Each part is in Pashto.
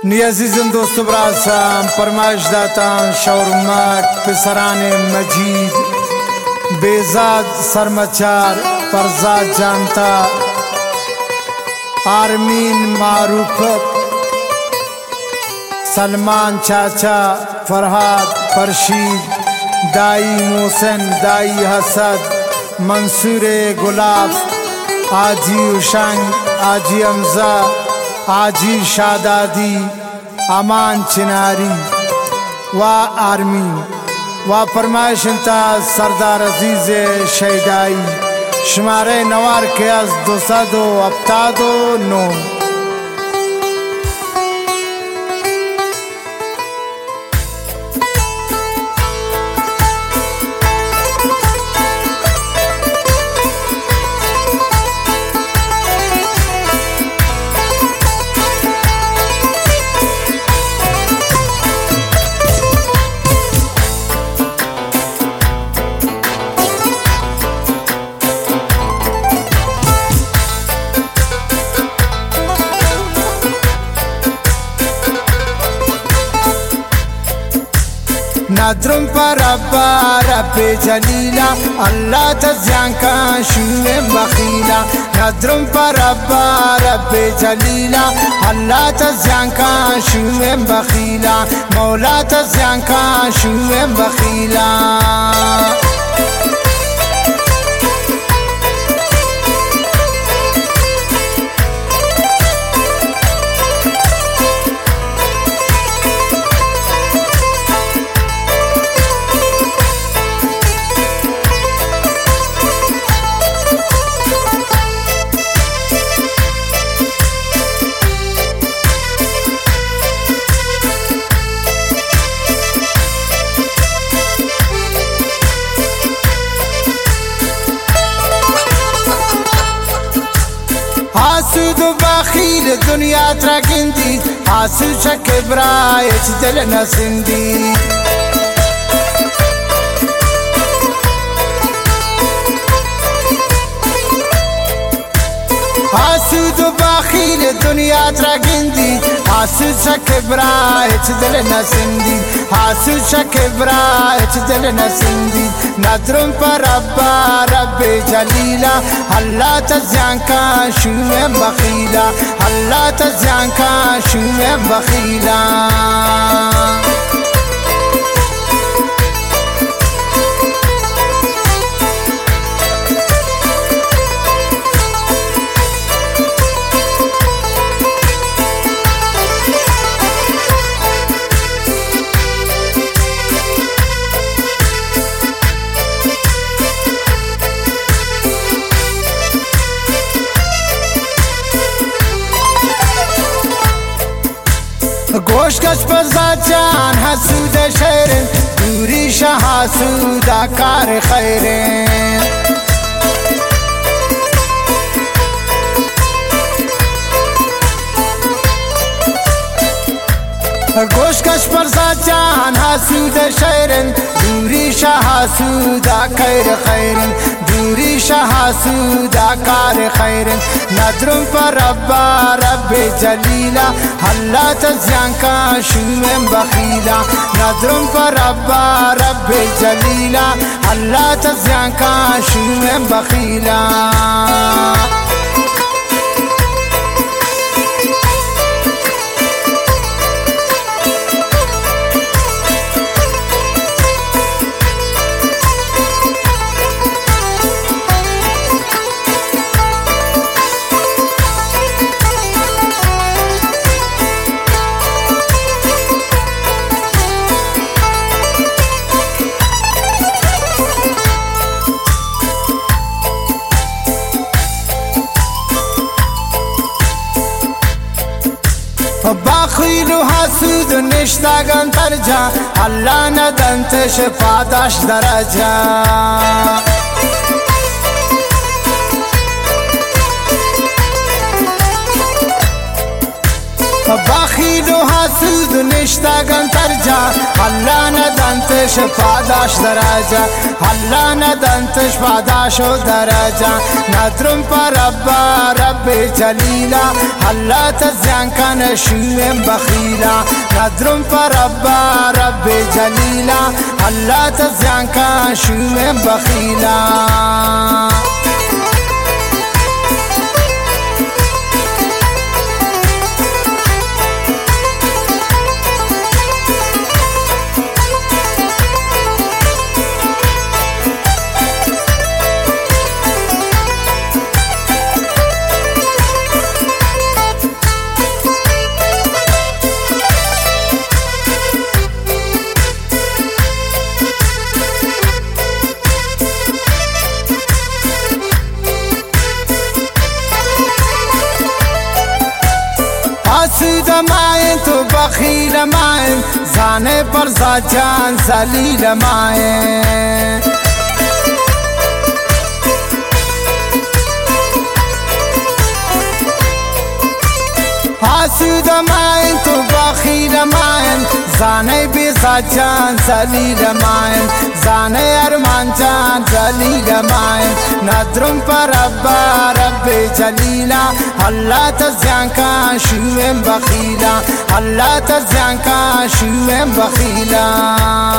عزیزم دوست و براسم فرمایش داتان شاورماک پسران مجید بیزاد سرمچار فرزاد جانتا آرمین معروف سلمان چاچا فرهاد فرشید دائی محسن دائی حسد منصور گلاب آجی اشنگ آجی امزا آجی شادادی امان چناری و آرمین و فرمایش انتا سردار عزیز شیدائی شماره نوار که از 279 ندرم پر ربا رب جلیلا اللہ تزیان کا شوی بخیلا ندرم پر ربا رب جلیلا اللہ تزیان کا شوی بخیلا مولا تزیان کا شوی بخیلا حاسد و بخیل دنیا ترکندی حاسد شک برایت دل نسندی حاسد و بخیل دنیا ترکندی حاسد شک برایت دل نسندی حاسد شک برایت دل نسندی ندرم پر ربا رب جلیلا اللہ تزیان کا شوی بخیلا اللہ تزیان کا شوی بخیلا گوشگش پرزاد جان حسود شیرین دوری شه حسودا کار خیرین گوشگش پرزاد جان حسود شیرین دوری شه حسودا کار خیرین دوری شه حسودا کار خیرین ندرم پر ربا رب جلیلا اللہ تزیان کا شوی بخیلا ندرم پر ربا رب جلیلا اللہ تزیان کا شوی بخیلا باخیل و حسود و نشتگان ترجا اللہ ندن شفا داشت درجا بخیل و حسود نشتگن ترجا الله ندانتش پاداش درجه الله ندانتش پاداش و درجه ندرم پر رب جلیلا الله تزیان کن شویم بخیلا ندرم پر رب جلیلا الله تزیان کن شویم بخیلا حسود ماین تو بخیل ماین زانه پر زاجان زلیل ماین حسود ماین تو بخیل ماین زانه بیزا جان زلیل ماین زانه ارمان جان زلیل ماین ندرم پر رب جلیلا الله تزیان کن شویم بخیلا الله تزیان کن شویم بخیلا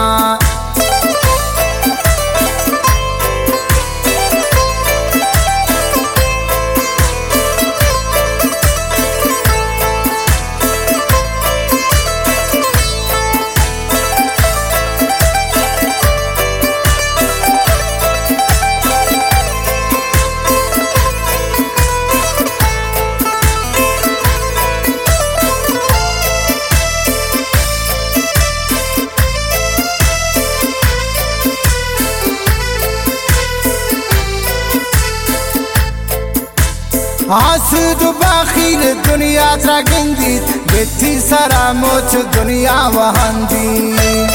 حسود و بخیل دنیا ترا گندید بیتی سراموچ دنیا وهندید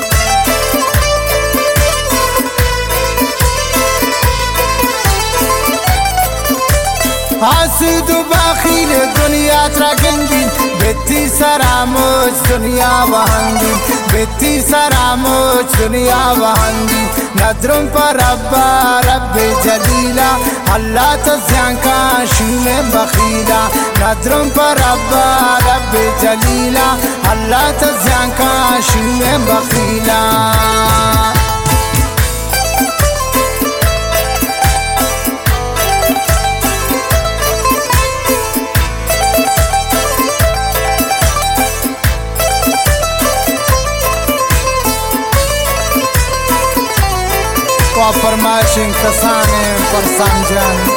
حسود و بخیل دنیا ترا گندید بیتی سراموچ دنیا وهندید بیتی سراموچ دنیا وهندید ندرم پر رب جلیلا الله تزیان کن شویم بخیلا ندرم پر رب جلیلا الله تزیان کن شویم بخیلا و فرمایشین کسان پرسان جان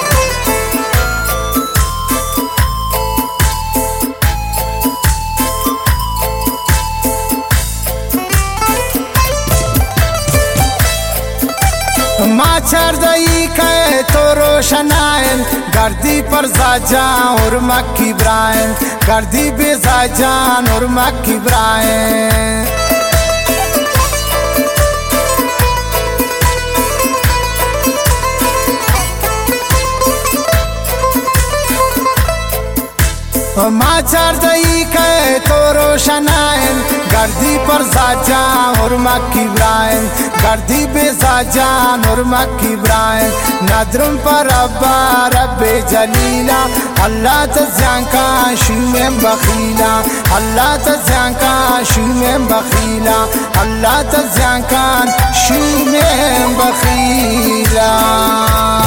ما چردئی که تو روشنائن گردی پر زاجان اور مکی برائن گردی بے زاجان اور مکی برائن ما چردئی که تو روشنائن گردی پر زاجان اور مکی برائن گردی بے زاجان اور مکی برائن ندرم پر رب جلیلا الله تزیان کن شویم بخیلا الله تزیان کن شویم بخیلا الله تزیان کن شویم بخیلا